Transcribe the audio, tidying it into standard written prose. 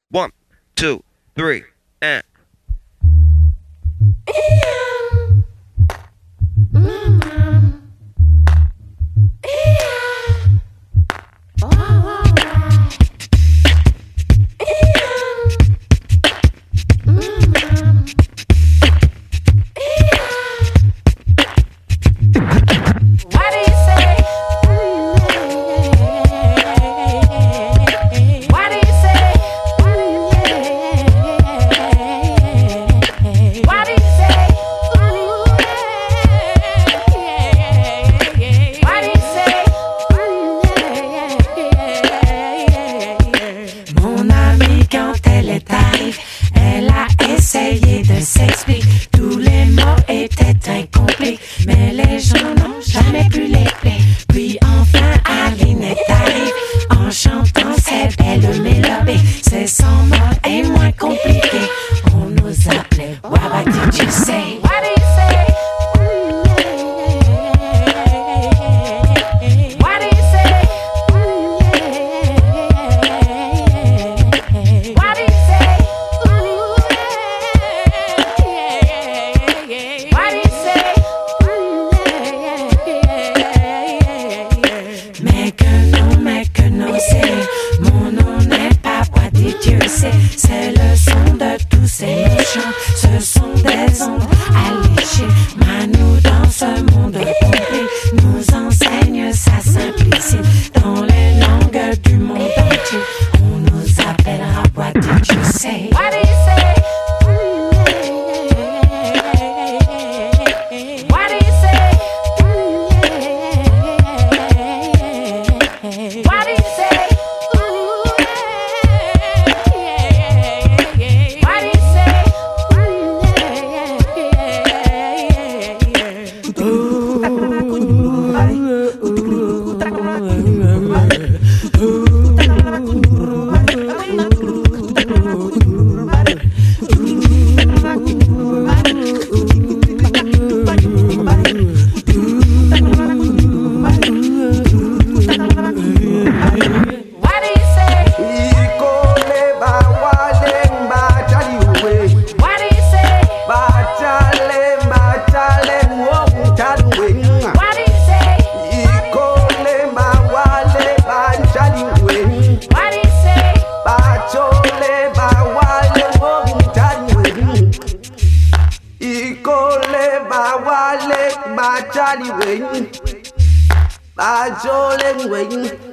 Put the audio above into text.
1, 2, 3, and. Essayé de s'expliquer, tous les mots étaient incomplets, mais les gens n'ont jamais pu les plaire. Puis enfin Aline est arrivée en chantant ses belles mélodies. C'est sans mots et moins compliqué. On nous appelait What did you say? What did you say? What did you say? What did you say? Mon nom n'est pas What did you say? C'est le son de tous ces chants. Ce sont des ondes alléchées. Manu dans ce monde complet nous enseigne sa simplicité. Dans les langues du monde entier, on nous appellera What did you say? What did you say? What did you say? What did you say? Ba Charlie Wing,